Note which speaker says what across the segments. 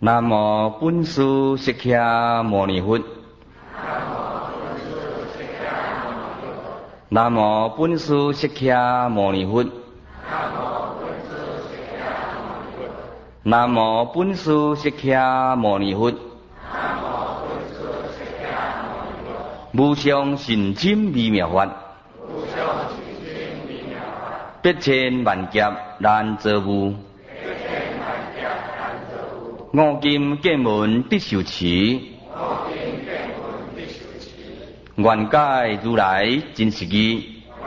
Speaker 1: 南无本师释迦牟尼佛。南无本师释迦牟尼佛。南无本师释迦牟尼佛。无上甚深微妙法，百千万劫难遭遇。五金见闻得受持，愿解如来真实义。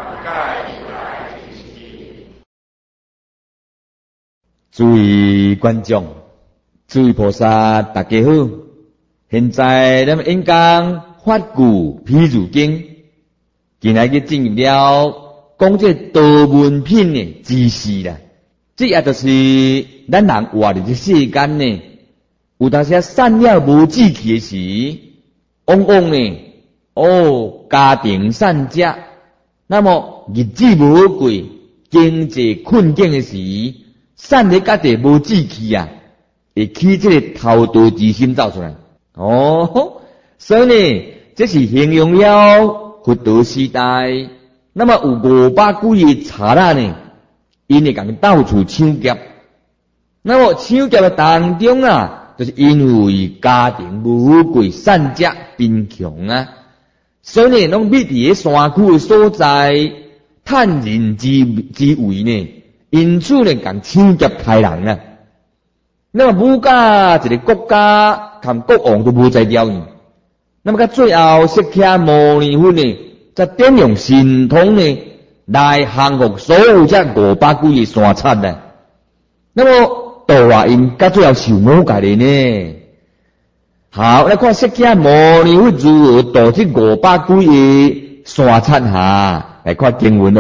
Speaker 2: 诸位观众，诸位菩萨，大家好！现在咱们演讲《法句譬喻经》，今仔日进入了讲这道文品的知识啦。这也就是咱人活伫这世间呢，有当时善了无志气的时，往往呢，家庭散家，那么日子无过，经济困境的时，散咧家己无志气啊，会起这个偷盗之心走出来。所以呢，这是形容了佛陀时代，那么有500几个贼仔呢，因会共到处抢劫。那么抢劫的当中啊，就是因为家庭无过，散家贫穷啊，所以呢，拢觅伫个山区的所在，趁人之危呢，因此呢，共抢劫开人啊。那么武家一个国家含国王都无在了呢。那么到最后，释迦牟尼佛呢，则点用神通呢，来降服所有这500几个山贼呢。那么度化因，到最后受魔界的呢。好，来看释迦牟尼佛如何度这500几个山贼下，来看经文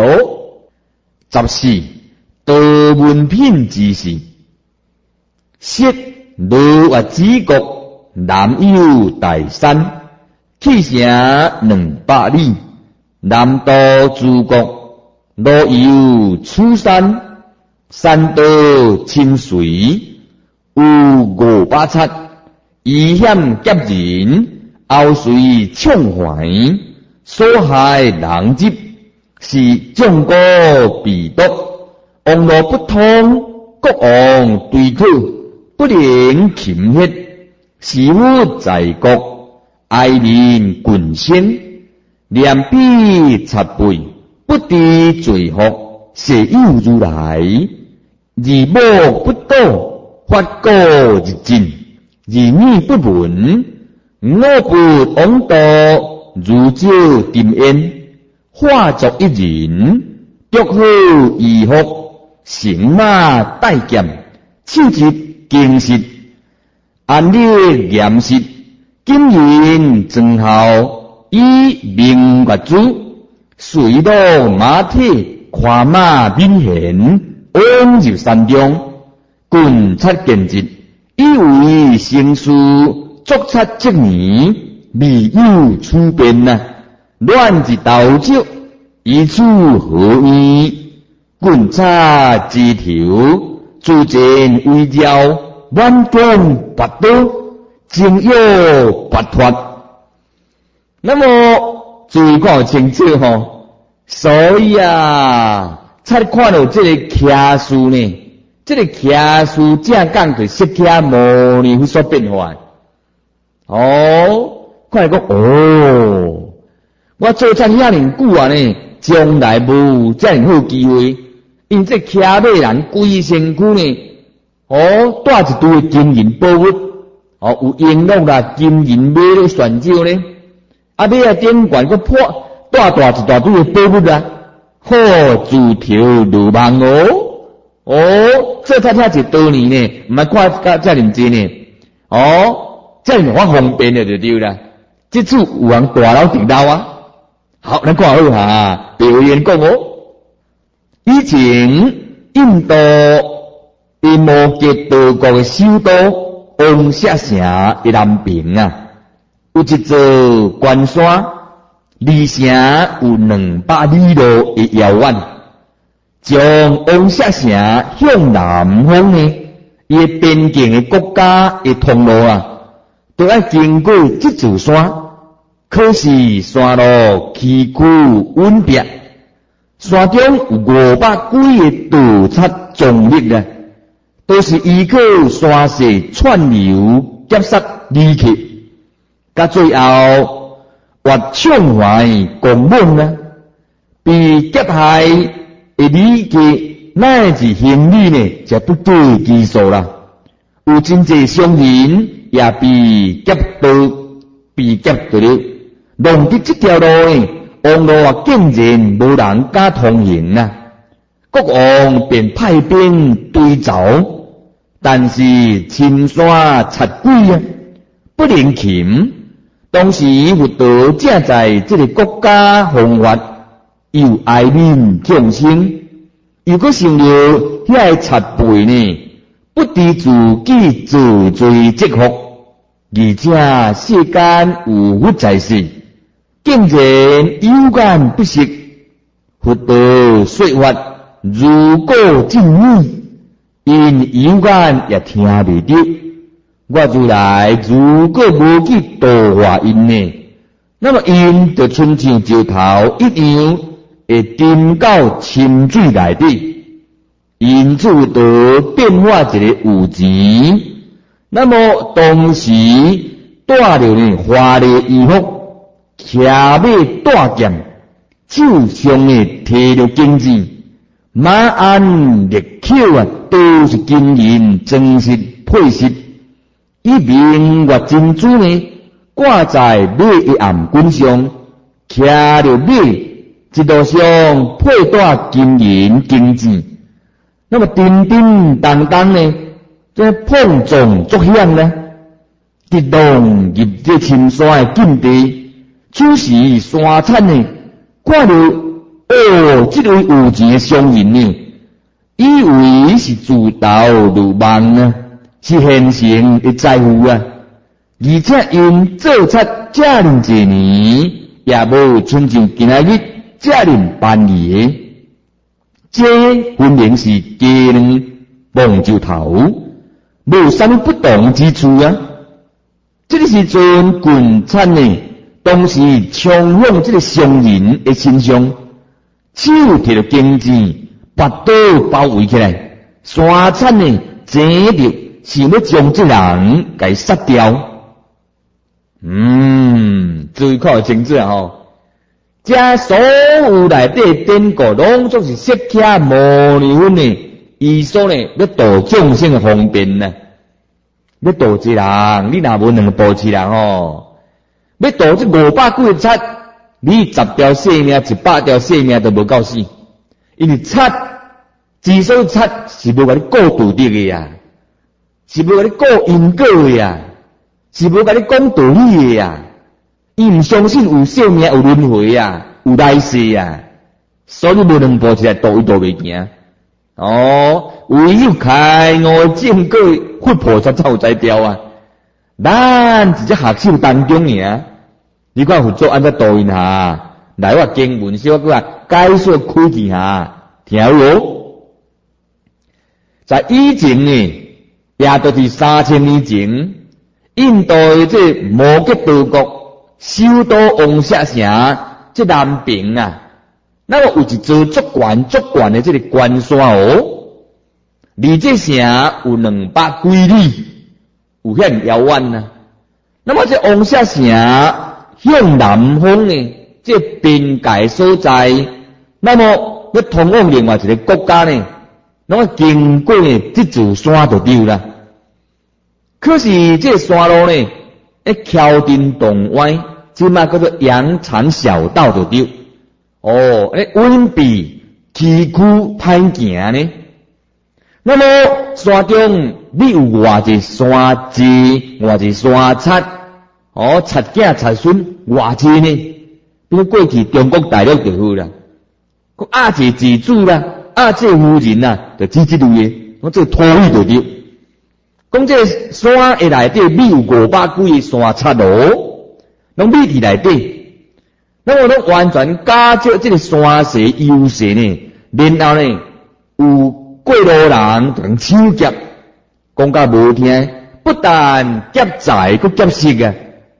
Speaker 2: 14道文品之事。昔罗华之国，南有大山，气城200里。南道诸国，路有此山，山道清水，有500贼，疑险劫人，后随抢怀，所害人疾，是众国避毒，王路不通，国王对讨，不能勤ฮ็，是物在国，哀民群仙，念彼贼辈，不知罪福，是有如来。二母不倒，法果日进，二女不闻，五不王道，如照dim烟，化作一人，祝好衣服，乘马带剑，手执经室，安立严实，金银庄校，以明月珠，水陆马体，跨马明贤，往入山中，棍擦剑疾，以为生事，作擦积年，未有处变啊！乱之道酒，以此何意？棍擦枝头，自见微绕，满弓拔刀，精有拔脱。那么注意看清楚所以啊，才看到这个骑士呢，这个骑士正讲对释迦牟尼佛所变化。看来讲我做这遐尼久啊呢，将来无这样好机会，因这骑马人规身躯呢，带一堆金银宝物，有璎珞啦、金银马咧选手呢，马顶冠个破，带大一大堆的宝物啊，自条如梦这才听一多年呢，唔系看甲遮认真呢，遮尔我方便的就对啦。这次有人大佬顶到啊，好，咱看好下，别有言讲以前印度伊摩羯道国的首都王舍城的南边啊，有一座关山，离城有200里路的遥远。将王舍城向南方呢， 伊诶边境诶国家诶通路啊，都要经过这座山。可是山路崎岖稳定，山中有500几个盗贼壮力啊，都是依靠山势串流劫杀离去，到最后越抢怀公猛啊，被劫害诶离去乃至行李呢，就不计其数啦。有真济商人也被劫到了。弄得这条路呢，王路啊竟然无人敢通行啊！国王便派兵追走，但是青山插鬼啊，不能擒。当时佛陀正在这个国家弘法，又爱悯众生，又搁想到遐个插背呢，不知自己自罪积福，而且世间有佛在世。竟然有眼不识，佛陀说法如果正耳，因有眼也听袂到。我如来如果无去度化因呢，那么因就亲像石头一样，会沉到深水内底。因此佛陀变化一个有钱，那么当时带着呢华丽衣服。骑马带剑，手上呢提着金子，马鞍列口啊，都是金银装饰配饰。以明月珍珠呢挂在马的鞍冠上，骑着马，一路上佩戴金银金子。那么叮叮当当呢，这碰撞作响呢，直动入这青山的禁地。此时山产呢，看到这位有钱的商人呢，以为是自投入梦啊，是现成的财富啊，而且因做贼这么多年，也无亲像今仔日这么办理的，这分明是鸡卵碰石头，无啥物不同之处啊。这个时阵郡产呢，当时冲向这个商人的身上，手摕着金子，把刀包围起来。山产呢，真着想要将这人给杀掉。最靠精致吼，这所有内底典故，拢总是释迦牟尼佛呢，伊所呢要度众生的方便呢。要度一人，你若无2步7人吼，要度这500几个贼，你10条性命、100条性命都无够死。因为贼之所以贼，是无甲你顾道德的呀，是无甲你顾因果的呀，是无甲你讲道理的呀。伊毋相信有性命、有轮回呀，有来世呀，所以无2步7来度伊度袂行。唯有开悟正果佛菩萨才有才调啊！咱只只学习当中尔，你看佛祖安怎度因下，来我经文小可解说开去下，听有无？在以前呢，也都是3000年前，印度的这摩羯道国首都王舍城这南边啊，那么有一座足悬的这个关山哦。离这城有200几里，有遐遥远啊。那么这王舍城向南方呢，这边界所在，那么要通往另外一个国家呢，那么经过呢这座山就对了。可是这山路呢，桥顶洞歪，即嘛叫做羊肠小道就对。稳比崎岖歹行呢。那么山中你有偌济山字，偌济山贼，贼囝贼孙偌济呢？比如过去中国大陆就好啦，亚济自主啦，亚济夫人啦，就指这类的，我这拖尾就对。讲这山的内底，你有500几个山贼路，拢秘伫内底，那么拢完全加借这个山势优势呢，然后呢有过路人同抢劫， 讲甲无听，不但劫财，佫劫色啊！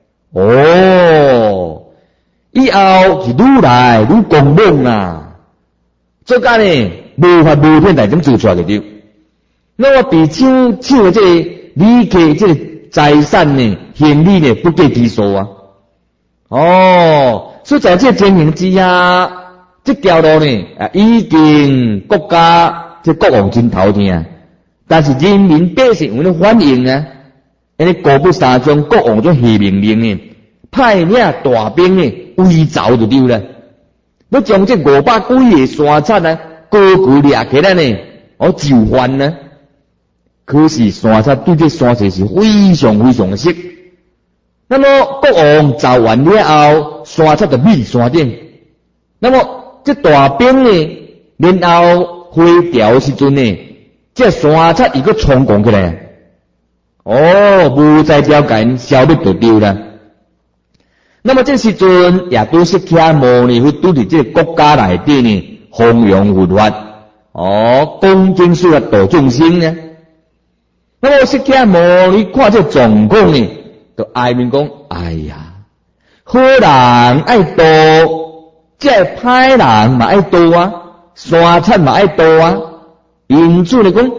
Speaker 2: 哦，以后是愈来愈狂妄啊！做干呢，无法无天代怎做出来个对？那我比手的这个理解这个财产呢，行李呢，不计其数啊！哦，所以在这情形之下，这条路呢已经国家这国王真头疼，但是人民百姓有咧反应啊，因为国不杀将国王就下命令呢，派领大兵呢围剿就对了，要将这500几个山贼呢高举掠起来呢，就范呢。可是山贼对这山贼是非常非常的熟。那么国王造完了后，山贼就灭山顶。那么这大兵呢，然后回调时阵呢，这山贼伊个冲攻起来，无再了解消灭就丢了。那么这时阵也都是启蒙呢，会拄伫这个国家内底呢，弘扬佛法，恭敬肃法度众生呢。那么释迦牟尼看这状况呢，就哀悯讲：哎呀，好人爱度，这歹人嘛爱度啊，山贼嘛爱度啊。因此来讲，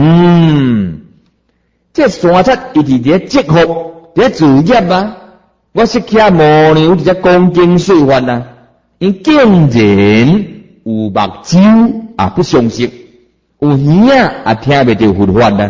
Speaker 2: 这山贼伊是伫积福，伫自业啊。我释迦牟尼有伫只恭敬肃法啊，因竟然有目睭也不相识，有耳也听袂到佛法啊。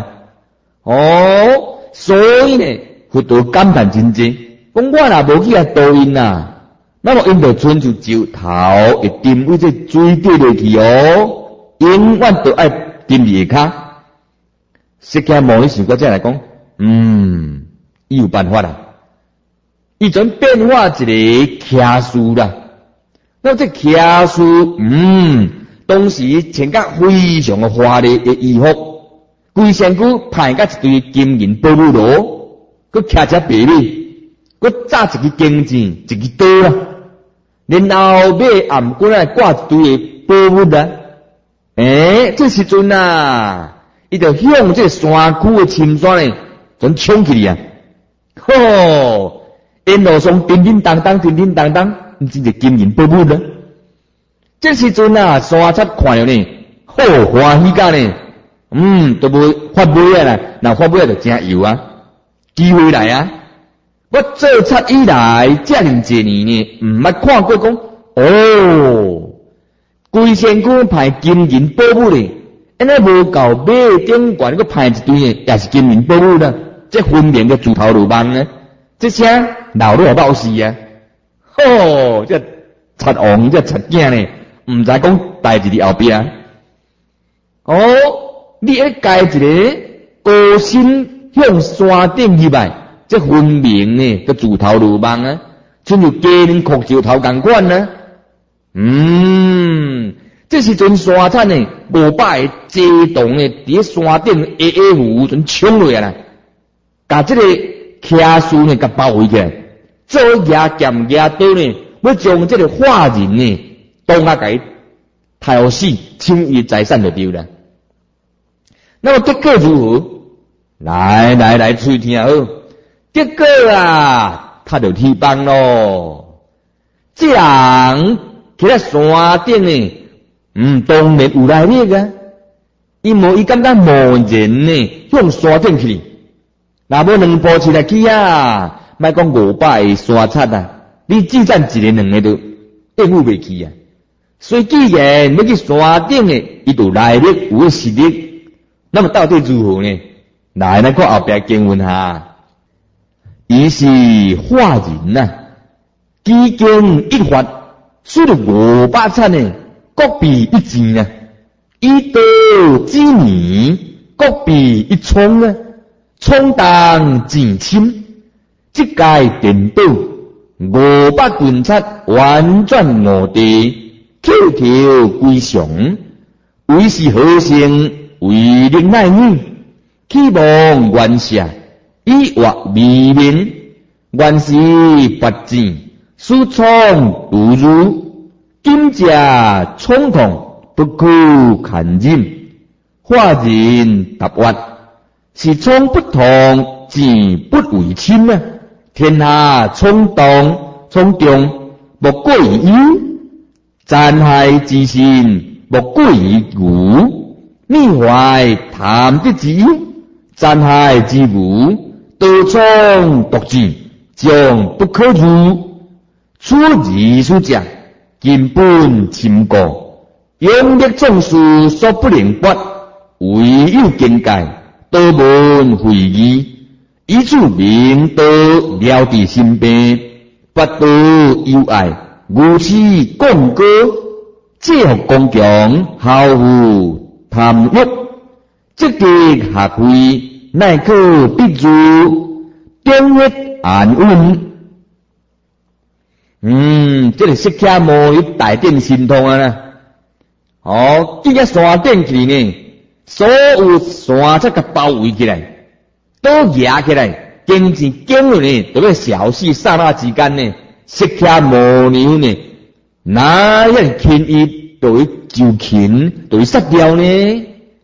Speaker 2: 所以呢，佛陀感叹真济，讲我若无去度因啊，那么因就纯就头会沉为这水底落去永远都爱沉入下骹。释迦牟尼想过再来讲，伊有办法啦，伊准变化一个骑士啦。那这骑士，当时穿甲非常的华丽的衣服。规身躯派甲一堆金银宝物罗，佮骑只白马，佮扎一支弓箭，一支刀啦，然后马颔骨来挂一堆的宝物啦。这时阵啊，伊就向这山区的深山呢，全冲起嚟啊！沿路上叮叮当当，叮叮当当，真是金银宝物啦。这时阵啊，山贼看了呢，好欢喜甲呢。都无发尾啊啦，那发尾就真有啊，机会来啊！我做贼以来这么多年呢，捌看过讲，规身躯派金银宝物咧，安尼无够马顶悬个派一堆呢，也是金银宝物啦，这分明个自投罗网呢，这声老了也冒死啊！这贼王这贼囝呢，唔知讲代志伫后边你要介一个高身向山顶入来，这分明呢个自投罗网啊，亲像鸡人哭石头同款啊。这时阵山贼呢500个激动的伫山顶湖准冲落来，把这个骑士呢甲包围起来，做牙剑牙刀呢，要将这个化人呢当下给杀死，抢伊财产就丢了。那么结果如何？来，喙听好。结果啊，他就天崩咯。这人去在山顶呢，当然有来历啊。因为伊感觉无人呢向山顶去，若无2步起来去啊，莫讲500个山贼啊，你只占1个2个都应付袂起啊。所以既然要去山顶呢，伊就来历有实力。那么到底如何呢？来看后边经文哈，伊是化人呐，几经一发，输了500灿呢，各币1钱啊，以刀之年，各币1冲啊，冲当钱深，即界颠倒500棍贼完转5地，口条归上，为是何成？为令乃女，希望元下，以惑未明，原是拔剑，私闯如如，今者冲动，不可堪忍。化人答话， 是冲不同，钱不为亲啊！天下冲动，莫过于忧；残害之心，莫过于愚。灭怀贪得之忧，残害之无，多冲独志，将不可入。出而书者，根本深固，勇力壮士所不能拔，唯有境界，多闻会议。以此明道了知心病，不道有爱，如此共歌，借福光强，好护贪欲，积极下会，乃可必如中越安稳。这个释迦牟尼大定心通啊！这个山顶去呢，所有山才甲包围起来。都压起来，经济经了呢，都要消息刹那之间呢，释迦牟尼呢，哪样轻易就会就轻，就会杀掉呢？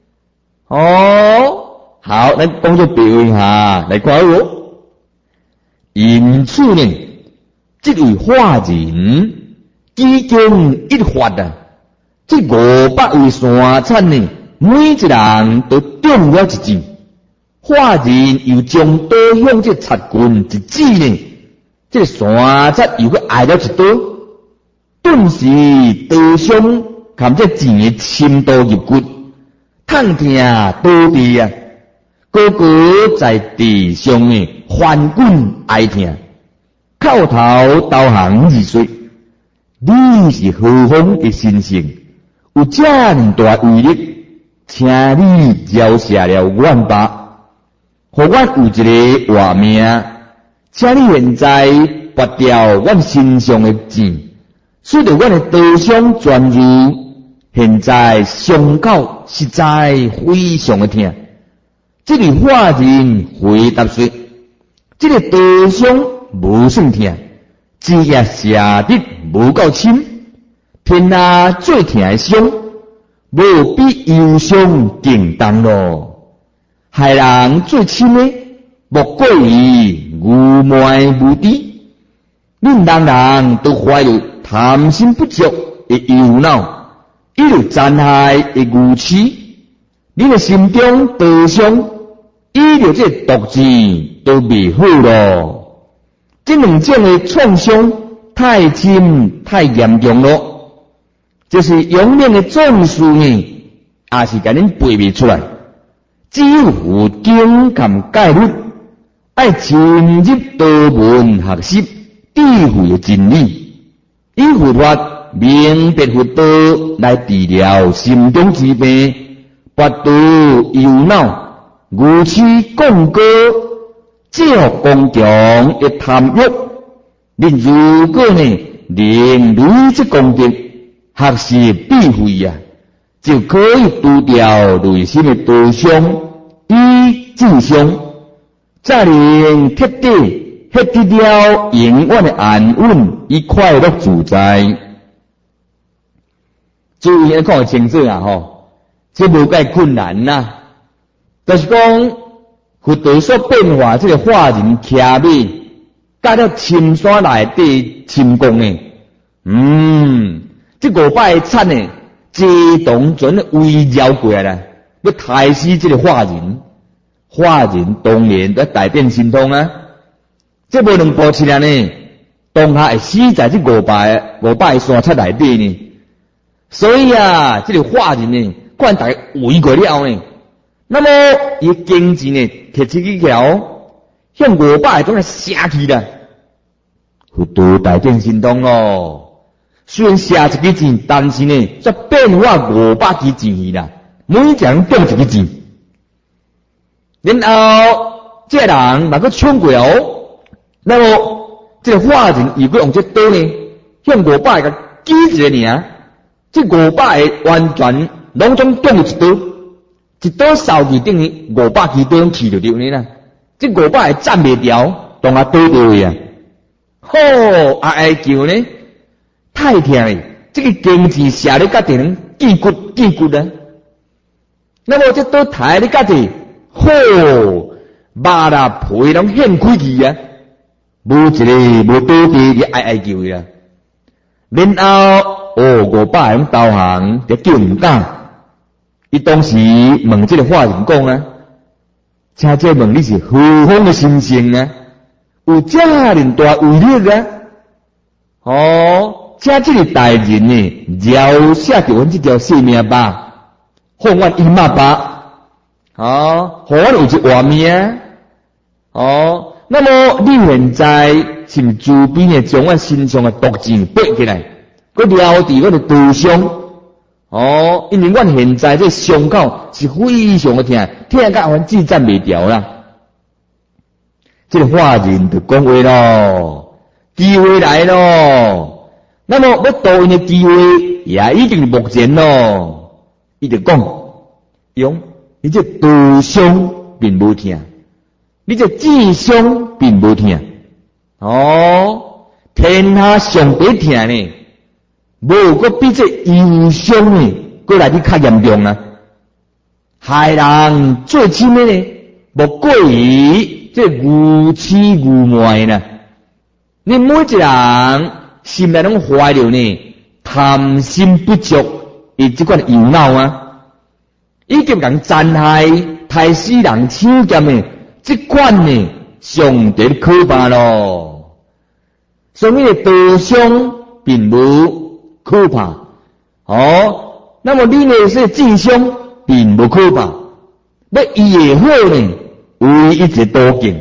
Speaker 2: 好，咱讲作比喻下来看哦。因此呢，这位化人已经一发啊，这500位山产呢，每一人都中了一箭。化人又将刀向这贼棍一指呢，这山贼又去挨了一刀，顿时刀伤含这箭的深刀入骨，痛痛倒地啊！个个在地上呢翻滚哀痛，叩头投降而说：你是何方的神圣，有这样大威力，请你饶下了阮吧。互阮有一个活命，请你现在拔掉阮身上的箭，使得阮的刀伤转入。现在伤口实在非常的痛。这个化人回答说：这个刀伤无算痛，只也射得无够深。天下最痛的伤，无比忧伤更重咯。害人最深的，莫过于愚昧无知。恁人人都怀有贪心不足的忧恼，伊有残害的愚痴。恁的心中刀伤，伊就这毒字都未好咯。这两种的创伤太深太严重咯，就是永远的壮士呢，也是甲恁背未出来。只有佛经含戒律，爱深入道门学习智慧的真理，以佛法明白佛道来治疗心中之病，拔除忧恼，如此共歌，借光强的贪欲。恁如果呢能累积功德，学习智慧啊，就可以除掉内心的刀伤，以治伤，才能彻底获得了永远的安稳与快乐自在。注意看清楚啊！这无介困难呐，就是讲佛陀所变化这个化人骑马，甲了深山内底深宫呢，这500个贼呢，自动全围绕过来了，要杀死这个化人。化人当然在大变心通啊，这无两步起来呢，当下会死在这500个山贼内底呢。所以啊，这个化人呢，看大家围过了呢，那么伊经济呢，摕起去条，向500个中来射去啦。佛陀大变心通咯。虽然射一支箭，但是呢，则变化500支箭去啦，每一人中一支箭。然后这个人若去冲过哦，那么这个化人如果用这刀呢，向500个击一个尔，这500个完全拢总中一刀，一刀扫去等于500支刀去就对呢啦。这500个斩袂掉，当下倒倒去啊！哀叫呢，太痛了！这个经济射咧甲地人见骨啊！那么这刀抬咧甲地， 肉啦皮拢现开去啊，无一个无倒地就哀叫伊啊。然后500种导航就叫唔敢。伊当时问这个法人讲啊，请这问你是何方的神圣啊？有这么大威力啊？请这个大人呢，饶下着阮这条性命吧，放阮一马吧，互阮有一活命。那么你现在是毋自边的将阮身上的毒箭拔起来，佮撩伫阮的肚上？因为阮现在这伤口是非常的痛，痛甲阮止站袂掉啦。这个法人就讲话咯，机会来咯。那么要导因的机会也已经目前咯。伊就讲，用你这肚伤并无痛，你这箭伤并无痛。天下上底痛呢，无个比这忧伤呢，过来你较严重啊！害人最深的呢，莫过于这愚痴愚昧啦。你每一个人心内拢怀着呢贪心不足，伊这款忧恼啊，已经人残害、害死人、抢劫的这款呢，上帝可怕咯。所以道伤并无可怕，那么你呢是箭伤并无可怕，要伊会好呢，唯一个途径，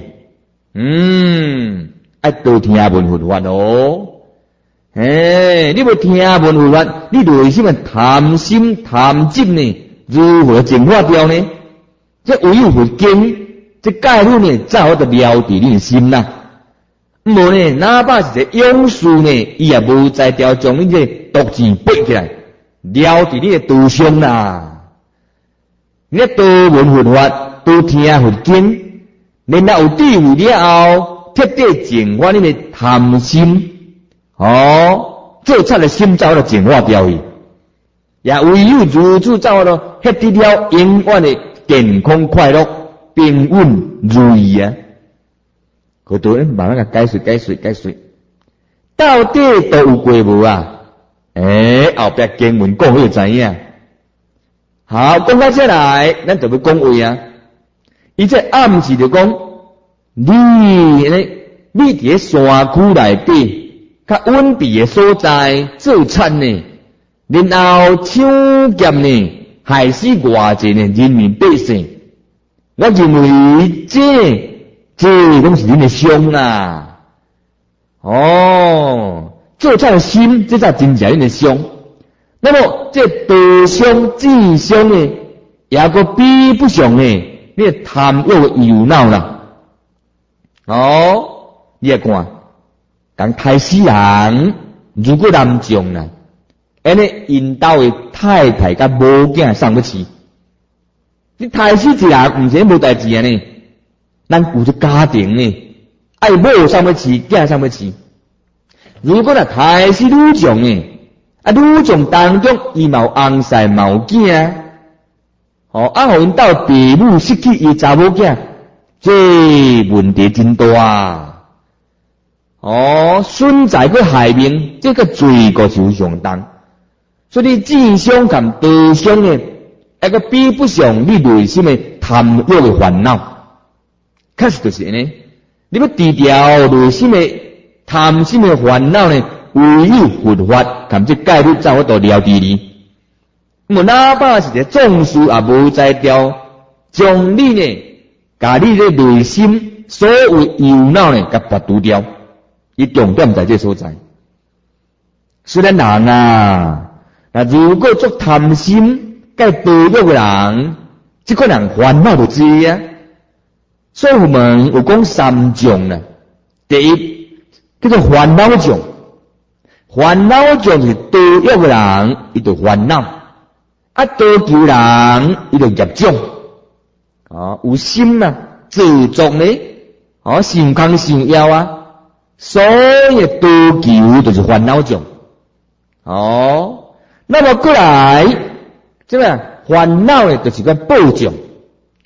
Speaker 2: 爱多听闻佛法哦。你要听闻佛法，你内心的贪心贪执呢，如何净化掉呢？这唯有佛经，这戒律呢，才好得了伫你的心啦。无呢，哪怕是个勇士呢，伊也无再调将你这毒箭拔起来，了伫你的肚上啦。你多闻佛法，多听佛经，然后有智慧了后，彻底净化你的贪心，做出的心才了净化掉伊，也唯有如此才好了，获得了永远的健康快乐、平稳如意啊！好多人慢慢甲解说，到底都有过无啊？后壁经文讲好知影。好，讲到这来，咱就要讲话啊。伊这暗示就讲，你伫山区内底，较稳闭的所在做产呢，然后抢劫呢，害死外界的人民百姓。我认为这拢是恁的伤啦。做产的心，这才真正恁的伤。那么这道伤、箭伤呢，也个比不上呢，你贪欲的忧恼啦。你也看，讲害死人，如果严重啦，安尼因兜的太太甲某囝送不起，你害死一人，毋是无代志啊呢。咱有这家庭呢，爱某送不起，囝送不起。如果若害死女将呢？女将当中，伊嘛有翁婿，嘛有囝，互因兜父母失去伊查某囝，这问题真大。损财佮害命，这个罪过就相当。所以箭伤甲道伤呢，那个比不上你内心的贪欲的烦恼。确实就是呢，你要除掉内心的贪心的烦恼呢，唯有佛法，含这戒律才会到了敌你。哪怕是个壮士也无再调，将你呢，甲你的内心所有忧恼呢，甲拔除掉。伊重点在这所在。虽然人啊，如果做贪心、甲道欲的人，这个人烦恼就多啊。所以我们有讲三种啦，第一叫做烦恼种。烦恼就是道欲的人，伊就烦恼；道求人，伊就业障。有心啊，自作呢，想空想要啊，所以道求就是烦恼种。那么过来，这个烦恼呢，就是个报种。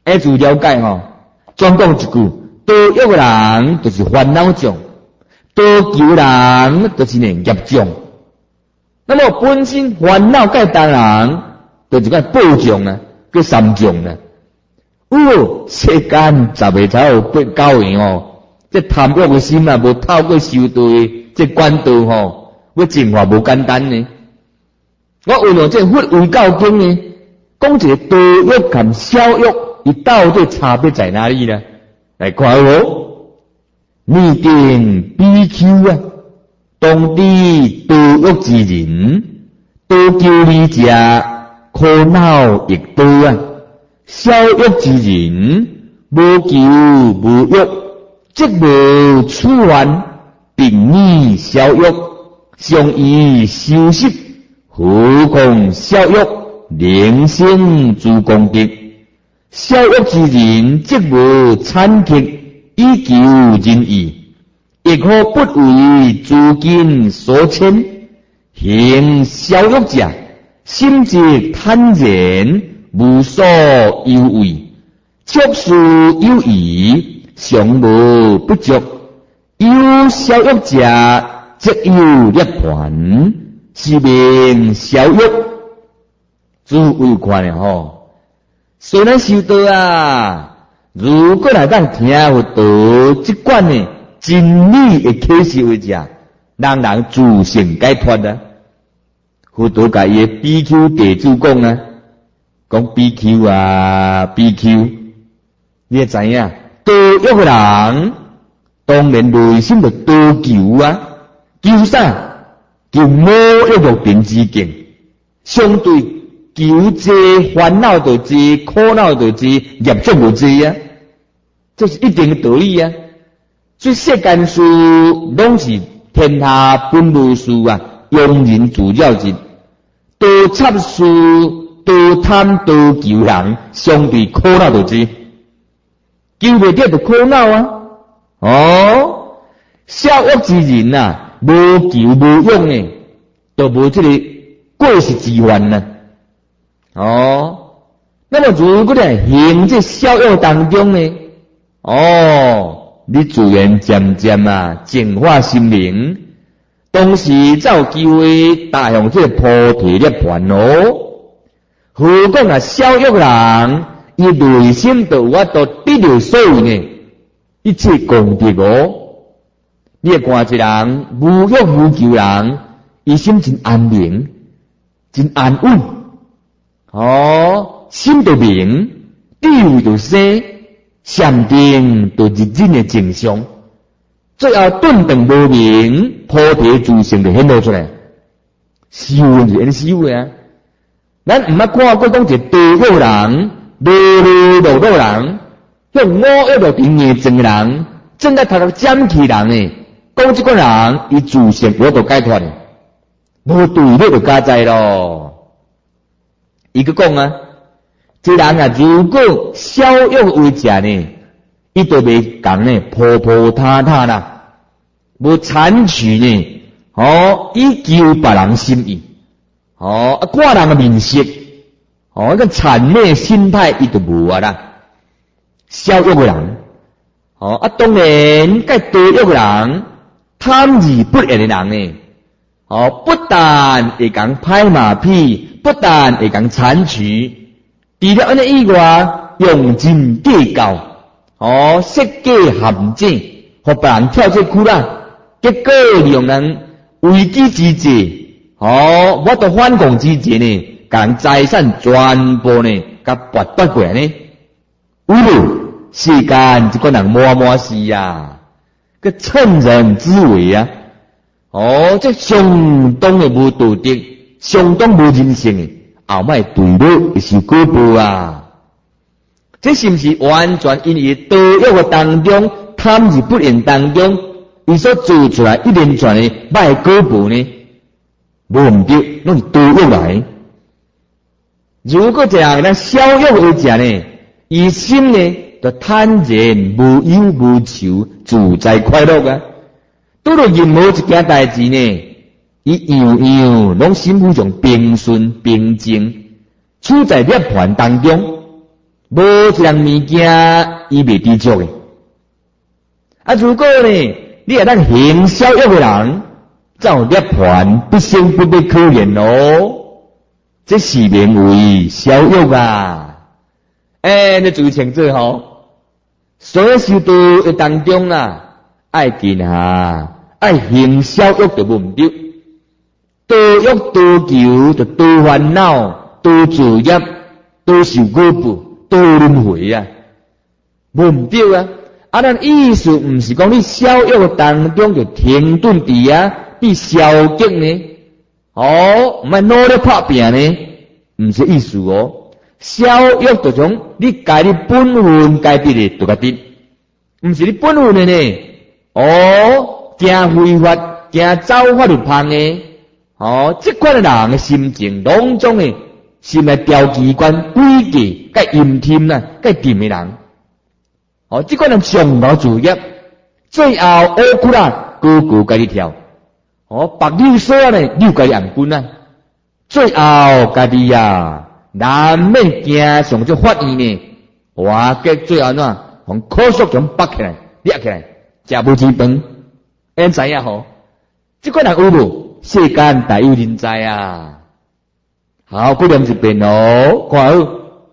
Speaker 2: 自了解吼，总讲一句，多欲人就是烦恼种，多求人就是呢业种。那么本身烦恼介当人，就是个报种啊，个三种啊。世间十个才有八九个哦，这贪欲的心啊，无透过修道这管道吼，要净化无简单呢。我为了这佛为教经呢，讲一个多欲跟小欲，伊到底差别在哪里呢？来看哦，拟定比丘啊，当知多欲之人，多求利者，苦恼亦多啊。小欲之人，无求无欲，即无处患，并以小欲，相依修习，何况小欲，灵性自功德。小欲之人，即无产克，以求人意，亦可不为诸根所牵。行小欲者，心即坦然，无所忧畏，触事有疑，常无不足。有小欲者，则有涅槃，是名小欲。诸位看了吼，虽然修道啊，如果来当听佛道这款呢真理的启示为者，人人自性解脱啊。佛道甲伊的比丘弟子讲啊，讲比丘啊，比丘，你会知影，多欲的人，当然内心就多求啊，求啥？求无欲六边之境，相对求济烦恼就济，苦恼就济，业障就济啊，这是一定的道理啊。所以世间事拢是天下本无事啊，庸人自扰之，多插事。多贪多求人，相对苦恼就济，求袂得就苦恼啊！哦，小欲之人啊，无求无用呢，都无这个过失之患呢。哦，那么如果在行这小欲当中呢，你自然渐渐啊净化心灵，同时才有机会踏向这个菩提涅槃哦。何况啊，小欲人，伊内心就我都得到所有呢一切功德哦。你会看一人无欲无求人，伊心真安宁，真安稳，心就明，智慧就生，禅定就日日的正常，最后顿顿无明，菩提自性就显露出来。修是安修的啊。咱毋捌看过讲一个多欲人、落人，向五欲六边硬争的人，正在头壳占起人呢。讲这个人，伊自性我都解脱的，无对立就加在咯。伊个讲啊，这人啊，如果小欲为者呢，伊就袂讲呢，婆婆塌塌啦，无产取呢，以求别人心意。看人的面色，那个谄媚心态伊就无啊啦。小欲的人，当然该多欲的人，贪而不厌的人呢，不但会讲拍马屁，不但会讲谄取，除了安尼以外，用尽计较，设计陷阱，互别人跳这窟窿，结果让人危机之际。我都反共之前呢，将财产全部呢，甲拔夺过来呢。有世间这个人满是啊，个趁人之危啊。这相当的无道德，相当无人性的，后摆对立也是果报啊。这是不是完全因为多欲的当中，贪而不厌当中，伊所做出来一连串的歹果报呢？无毋对，拢是多欲来。如果这样，咱小欲为者呢，伊心呢就坦然无忧无愁，自在快乐啊。拄到任何一件代志呢，伊样样拢心非常平顺平静，处在涅槃当中。 无一样物件伊未知足诶。啊，如果呢，你系咱行消欲诶人，则有涅槃不生不灭可言咯。这是名为消欲啊！你注意清楚吼。所有修道诶当中啊，爱见啊，爱行消欲就无毋对。多欲多求就多烦恼，多罪业，多受果报，多轮回啊，无毋对啊！咱意思毋是讲你消欲当中就停顿伫啊，比消极呢？毋爱努力拍拼呢？毋是意思哦。消欲就从你家你本分该得的就该得，毋是你本分的呢？惊非法，惊走法律旁的。这款的人的心情当中的心来调机关诡计，该阴天啦，该掂的人。这款人上老主业，最后乌骨啦，个个该你跳。白溜索呢，溜该人棍啊。最后家己啊，难免惊上这法院呢，哇！结最后怎？从科学中拔起来，掠起来，食无钱饭，知影吼？这款人有无？世间大有人在啊！好，不念一遍哦，看好。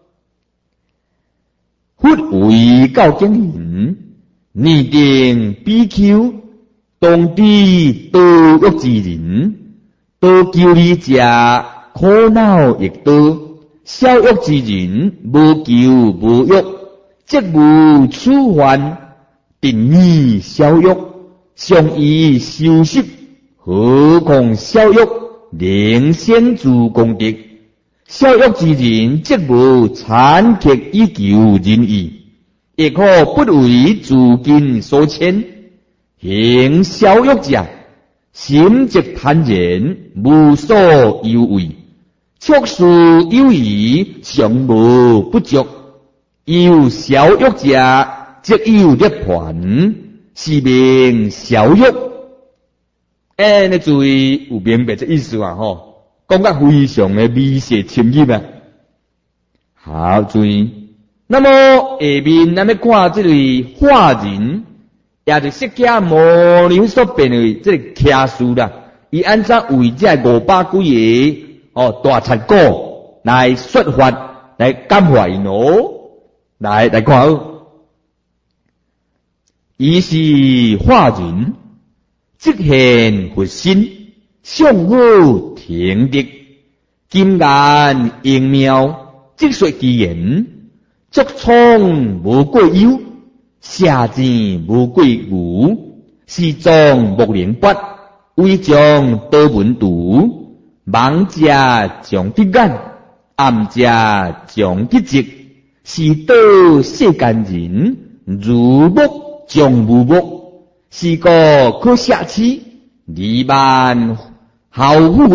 Speaker 2: 佛为教经人，拟定比丘，当知多欲之人，多求利者，苦恼亦多；消欲之人，无求无欲，即无处患。定义消欲，常以修习。何况消欲，能显著功德。消欲之人，即无残缺以求仁义，亦可不为自根所牵。行消欲者，心即坦然，无所忧畏，处事有余，常无不足。有消欲者，即有涅槃，是名消欲。你注意有明白这意思啊？讲得非常的微细深入啊。好，注意。那么下面咱们看这类化人，也就释迦牟尼所变为这个骑士啦。伊按照为这500几个大贼果来说法，来感化因哦。来看好，伊是化人。即现佛身，相好停德，金眼应妙，即说其言，足聪无过忧，下贱无过愚，是众莫灵拔，为将多闻读，盲者将得眼，暗者将得直，是道世间人，如木将无木。是个可下期2万好富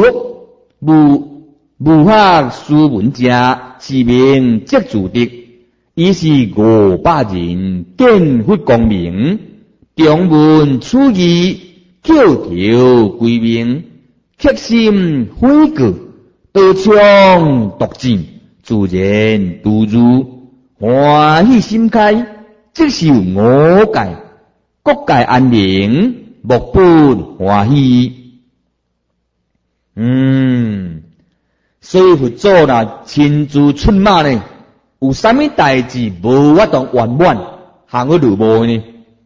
Speaker 2: 无法书文者，是名即自得。伊是500人见佛光明，中文处义，口条归明，刻心悔过，多唱独进，自然度入，欢喜心开，即是我界。国界安宁，莫本欢喜。所以佛祖啦，亲自出马呢，有啥物代志无法当圆满，行去路无呢？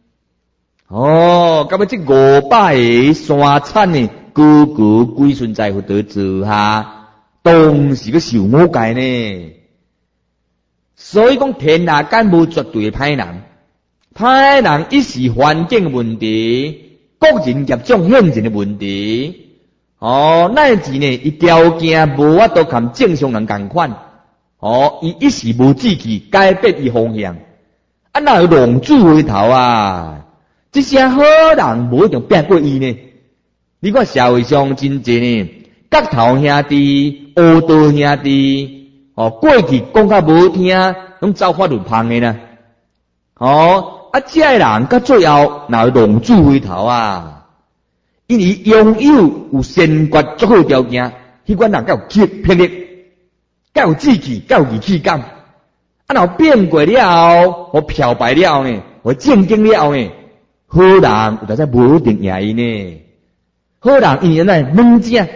Speaker 2: 到尾这500个山产呢，个个归顺在佛陀之下，当时个受我界呢。所以讲天下间无绝对的歹人。歹人一时环境问题，个人业种现前的问题，乃至呢，伊条件无法度含正常人共款，伊一时无志气，改变伊方向，哪有龙珠回头啊？这些好人无一定变过伊呢。你看社会上真济呢，角头兄弟、乌道兄弟，过去讲较无听，拢走法律旁的啦，这个人到最后哪有龙珠回头啊？因为拥有先决足好条件，迄款人较有魄力，较有志气，较有义气感。 啊，若变过了后，我漂白了呢，我正经了呢，好人有在无一定赢伊呢。好人因为咱软正，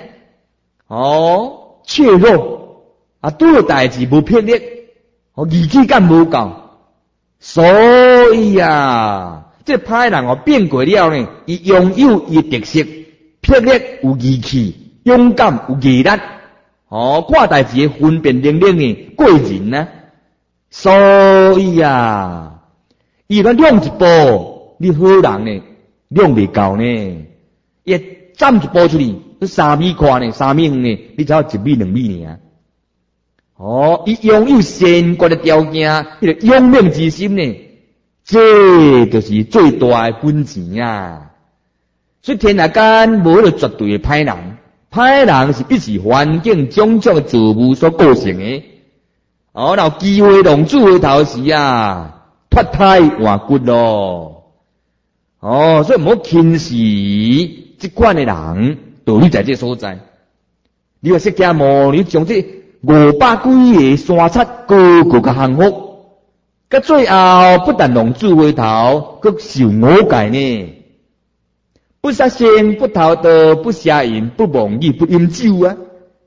Speaker 2: 脆弱啊，拄着代志无魄力，义气感无够，所以啊，这歹人变过了呢，伊拥有伊特色，魄力有义气，勇敢有毅力，看代志分辨能力呢过人啊。所以啊，伊若亮一步，你好人呢亮未够呢，伊站一步出去，3米宽呢，3米远呢，你只要1米2米尔。伊拥有先决的条件，迄个勇猛之心呢，这就是最大的本钱啊。所以天下间无了绝对的歹人，歹人是一时环境种种的造物所构成的。然后机会弄主回头时啊，脱胎换骨咯。所以唔好轻视这款的人，道理在这所在。你话释迦牟尼将这500几个山贼个个甲降服，到最后不但弄主回头，佮受我戒呢。不杀生，不偷盗，不邪淫，不妄语，不饮酒啊。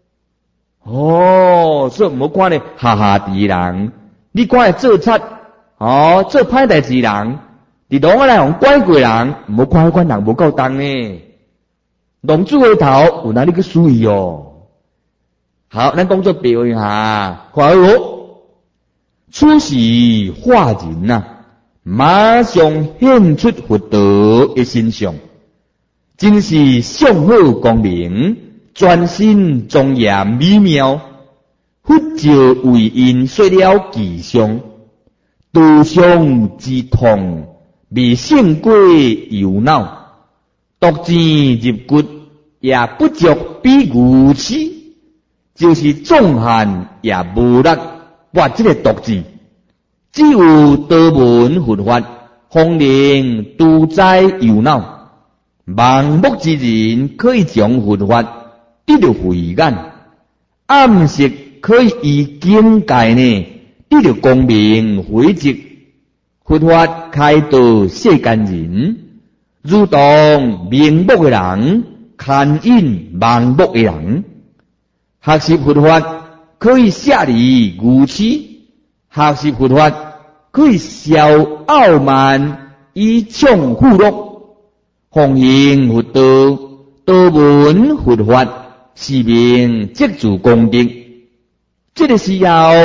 Speaker 2: 所以唔好看咧下下地人，你看咧做贼，做歹代志人，伫拢来用拐过人，唔好看迄款人无够重呢。弄主回头，有哪里去属意哦？好，咱讲做比喻下，看好，此时化人啊，马上现出佛道的身上，真是相好光明，全身庄严美妙。佛就为因说了吉祥，道上之痛，未胜过忧恼，毒箭入骨，也不足比牛齿。就是壮汉也无力拔这个毒箭，只有道门佛法，方能度灾忧恼。盲目之人可以将佛法得到慧眼，暗识可以以境界呢得到光明慧智。佛法开导世间人，如同明目的人牵引盲目的人。学习佛法可以舍离愚痴，学习佛法可以消傲慢，以创富乐，奉行佛道，道门佛法，是名积聚功德。这个时候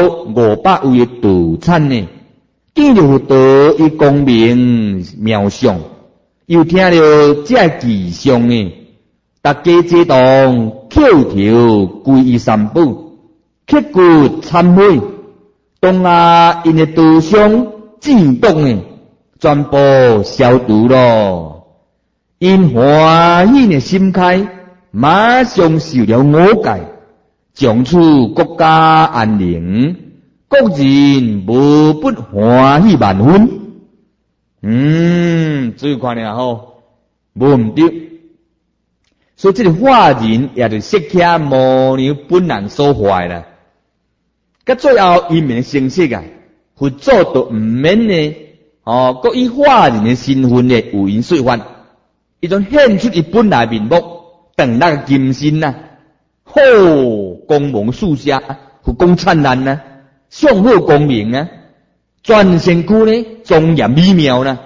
Speaker 2: 500位的道产呢，见到佛道以光明妙相，又听到这吉祥呢，大家这当口条归依三宝，刻骨忏悔，当下因的道相正当呢，全部消除咯。因欢喜的心开，马上受了我戒，从此国家安宁，国人无不欢喜万分。注意看了吼，无唔对。所以这个化人也就释迦牟尼本人所坏啦。到最后伊免成色啊，佛祖都唔免呢，佮以化人的身份呢为因说法，伊种显出伊本来面目，等那个金身呐，光芒四射，佛光灿烂呐，相好光明啊，全身躯呢庄严美妙呐，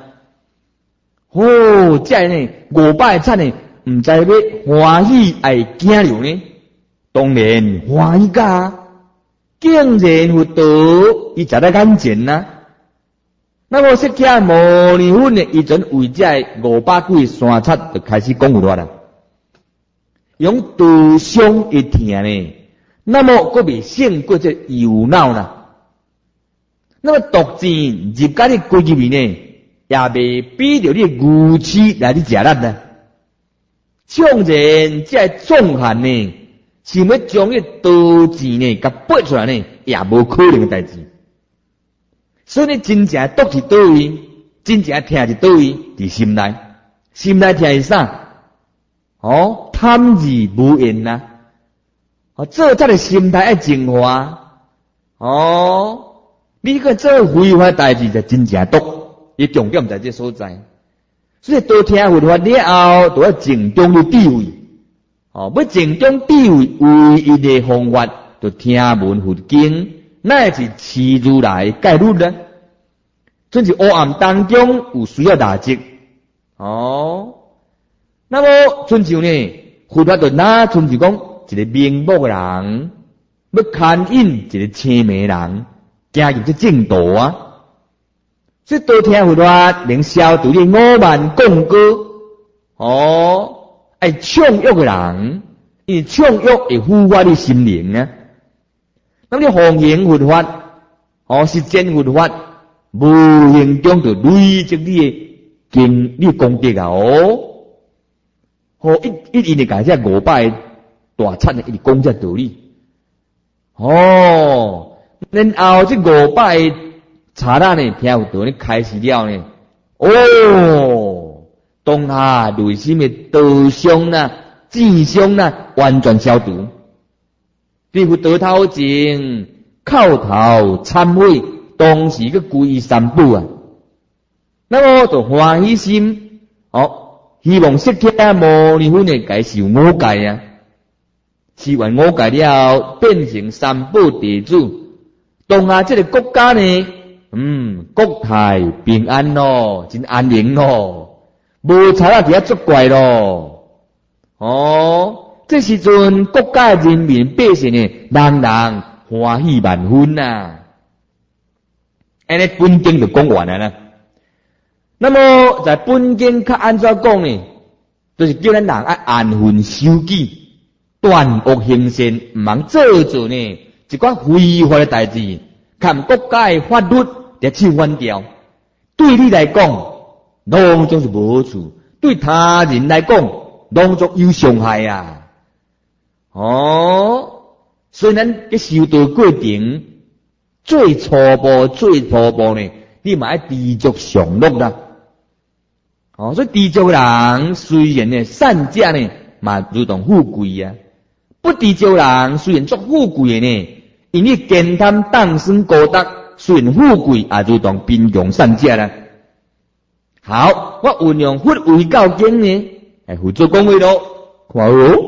Speaker 2: 这呢500惨呢。唔知要欢喜爱惊流呢？当然欢喜噶，竟然佛道伊才在眼前呐。那么释迦牟尼佛呢，伊阵为这500几山贼就开始讲佛法啦，用道相一听呢，那么佫未胜过这忧恼啦。那么毒箭入到你骨入面呢，也未比着你愚痴来你食力呢。纵然这壮汉呢，想要将这刀剑呢，甲拔出来呢，也无可能的代志。所以你真正毒是倒位，真正听是倒位，伫心内。心内听是啥？贪字无厌呐。做这个心态要净化。 你个做非法代志就真正毒，伊重点在这所在。所以多听佛法了后，都要正宗的智慧。要正宗智慧唯一的方法，就听闻佛经，乃是持如来戒律呢。甚至黑暗当中有需要打击。那么春像呢，佛法就拿春是讲一个明目人，要牵引一个青眉人，加入这正道啊。所以多听佛法，能消除你傲慢讲过。爱唱欲的人，因为唱欲会腐化你心灵啊。那么你奉行佛法，实践佛法，无形中就累积你的功德啊。一直改这500大产的一直讲这道理。然后这500查啦呢，听有道理开始了呢。当下内心的道相啦、志相啦，完全消除。比如倒头前、叩头忏悔，当时个皈依三宝啊。那么就欢喜心，希望释迦牟尼佛呢解受五戒啊。吃完五戒了，变成三宝弟子。当下这个国家呢，国泰平安咯，真安宁咯。无差啦，伫遐作怪咯。这时阵国家人民百姓呢，人人欢喜万分呐。安尼本经就讲完了啦。那么在本经较安怎讲呢？就是叫咱人爱安分守己，断恶行善，唔通做呢一寡非法的代志，看国家的法律就唱反调。对你来讲，拢总是无好处；对他人来讲，拢总有伤害啊。虽然个修道过程最初步呢，你嘛要知足常乐啦。所以知足人虽然呢善者呢，嘛如同富贵啊；不知足人虽然作富贵的呢，因为健谈当生高德，虽然富贵也如同贫穷善者啦。好，我运用佛为教经呢，佛做讲话咯，看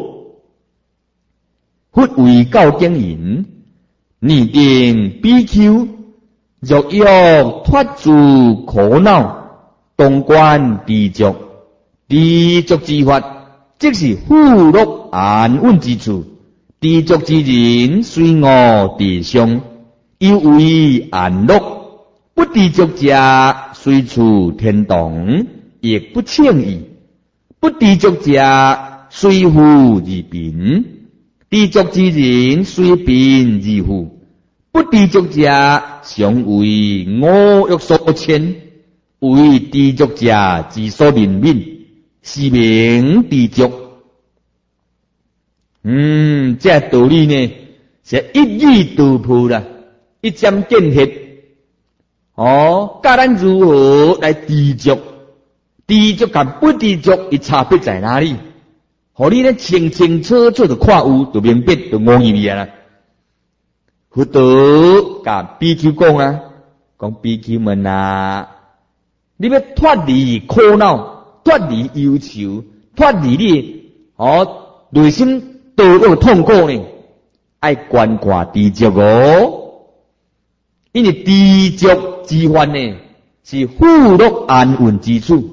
Speaker 2: 佛为教经言，拟定比丘，若欲脱诸苦恼，当观知足。知足之法，即是富乐安稳之处。知足之人，虽我地上，犹为安乐。不知足者，虽处天堂，亦不称意；不知足者，虽富而贫；知足之人，虽贫而富；不知足者，常为我欲所牵；为知足者之所怜悯，是名知足。这道理呢，是一语道破啦，一针见血。教咱如何来知足？知足跟不知足，伊差别在哪里？互你呢清清楚楚的看有，就明白，就悟入去啦。佛陀甲比丘讲啊，讲比丘们啊，你要脱离苦恼，脱离忧愁，脱离你内心道恶痛苦呢，爱观看知足哦。因为知足之法呢，是富乐安稳之处。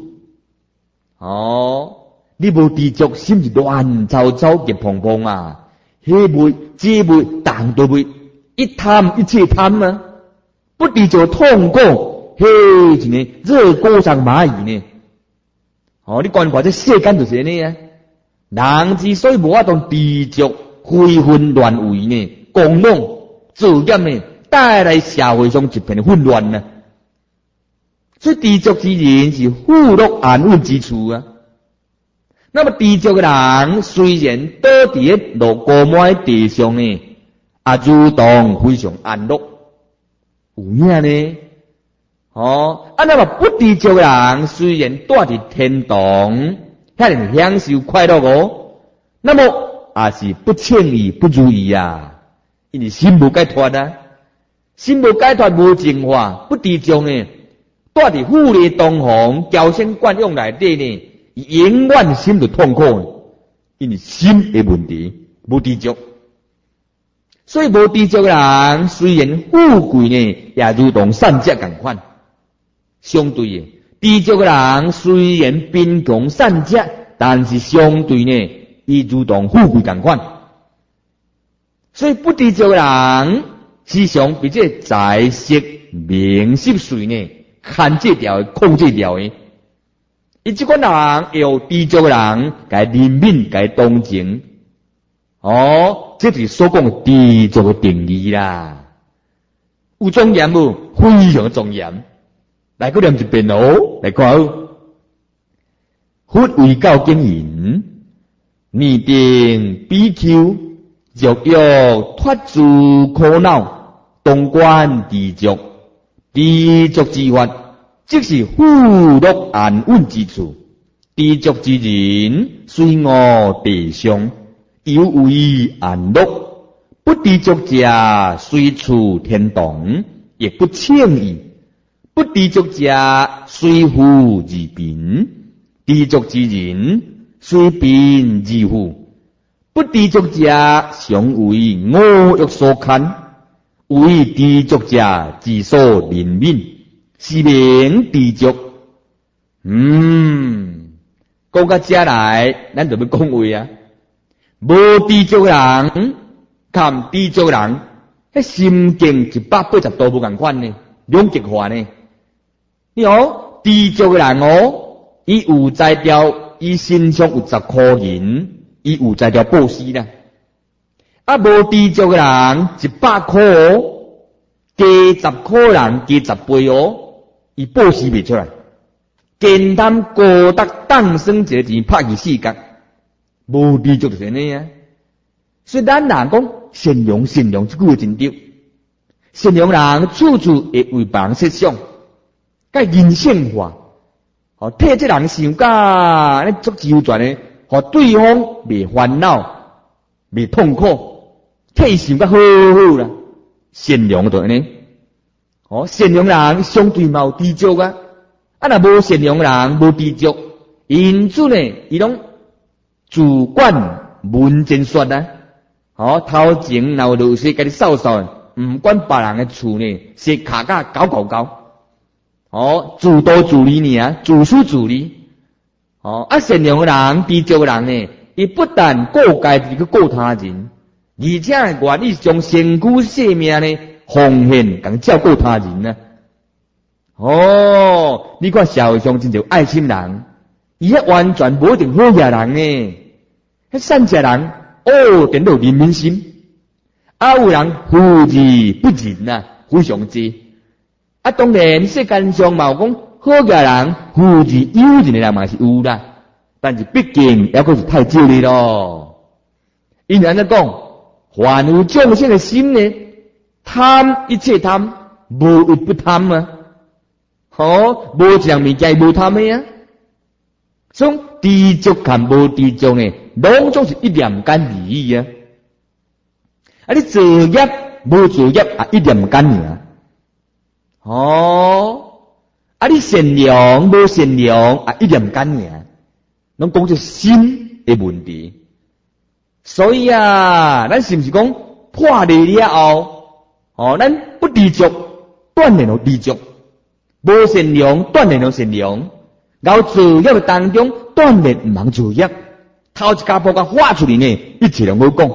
Speaker 2: 你无知足，心是乱糟糟急碰碰啊，迄袂这袂当都袂，一贪一切贪啊，不知足痛苦，迄是呢热锅上蚂蚁呢。你观看这世间就是安尼啊，人之所以无法当知足，非分乱为呢，功弄作业呢，带来社会上一片的混乱呢。所以知足之人是富乐安稳之处啊。那么知足的人虽然倒伫落高满的地上呢，如同非常安乐，有影呢。那么不知足的人虽然住伫天堂，遐能享受快乐哦，那么也是不称意不如意啊，因为心无解脱啊。 心无解脱无净化，不知足呢，住伫富丽堂皇、娇生惯养内底呢，永远心就痛苦，因为心的问题，无知足。所以无知足的人，虽然富贵呢，也如同善者同款。相对的，知足的人虽然贫穷善者，但是相对呢，伊如同富贵同款。所以不知足的人，时常被这财色名食睡呢牵制掉、控制掉的。伊这款人有知足的人，该怜悯、该同情。这是所讲的知足的定义啦。有庄严无？非常庄严。来，搁念一遍哦，来看哦。佛为教经营，拟定比丘，dục欲脱诸苦恼，东观知足。知足之法，即是富乐安稳之处。知足之人，虽我地上，犹为安乐。不知足者，虽处天堂，亦不轻易。不知足者，虽富而贫；知足之人，虽贫而富。不知足者，常为我欲所牵；为知足者之所怜悯，是名知足。讲到这来，咱就要讲话啊！无知足人，含知足人，迄心境180度不同款呢，两极化呢。你好，知足的人伊有才调，伊身上有10块银，伊有才调布施啦。无知足的人100块加10块人加10倍伊布施袂出来。简单高达当生一个钱拍去世界，无知足就是安尼啊。所以咱人讲善良，善良这句话真对。善良人处处会为别人设想。该人性化，替这人想甲足周全的，互对方袂烦恼、袂痛苦，替想甲好好啦。善良就安尼，善良人相对嘛有知足啊。若无善良人无知足，因此呢，伊拢主管文正说啊。头前若有落雪，家己扫扫，毋管别人的厝呢，是卡甲搞。自度自利呢，自私自利。善良的人、知足的人呢，伊不但顾家己，去顾他人，而且愿意将身躯性命呢奉献，共照顾他人呢。你看社会上真有爱心人，伊迄完全无一定好野人呢。迄善食人，点到怜悯心。有人富而不仁啊，非常之。当然世间上嘛有讲好嘅人，富而友人的人嘛是有啦，但是毕竟还阁是太少哩咯。因为安尼讲，凡有众生的心呢，贪一切贪，无一不贪啊。无一样物件无贪的啊。所以知足含无知足呢，拢总是一念间而已啊。你作业无作业啊，一念间尔。你善良无善良啊，一念间尔。拢讲这心的问题。所以啊，咱是毋是讲破例了后，咱不知足，锻炼了知足；无善良，锻炼了善良。然后作业当中锻炼毋通作业，头一家步甲画出来呢，一切拢好讲。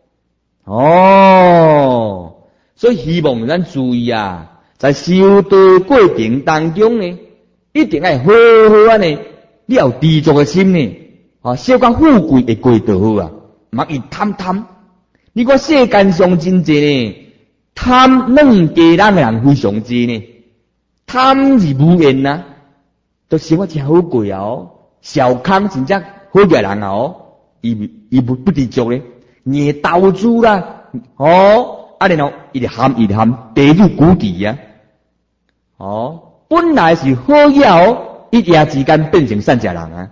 Speaker 2: 所以希望咱注意啊，在修道过程当中呢，一定要好好呢，你有知足的心呢，小可富贵会过得好啊，莫以贪。你看世间上真济呢，贪软家人的人非常济呢，贪是无缘啊，都生活真好过啊。小康真正好个人啊，伊不知足咧，你投资啦。然后一直含，地入谷底啊！本来是好嘢一夜之间变成善食人啊！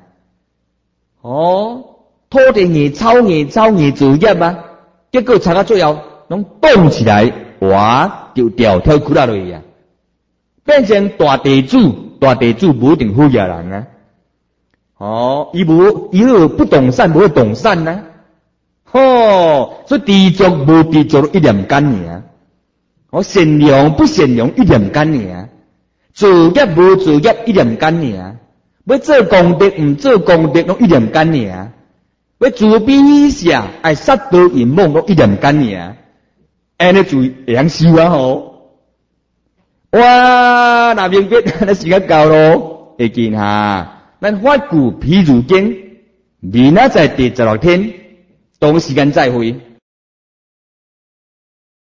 Speaker 2: 土地硬炒做业啊，结果炒到最后拢冻起来，哇， 就掉跳窟窿落去啊，变成大地主，大地主无一定富有人啊。伊有不动产，无动产啊。所以知足无知足一念干尔。善良不善良一念干尔。自业无自业一念干尔。要做功德唔做功德拢一念干尔。要自卑喜舍爱杀盗淫妄拢一念干尔。安尼就会晓修啊哇，那明白，那时间到咯，会见哈。咱法句譬如经，明仔载第16天，同时间再会。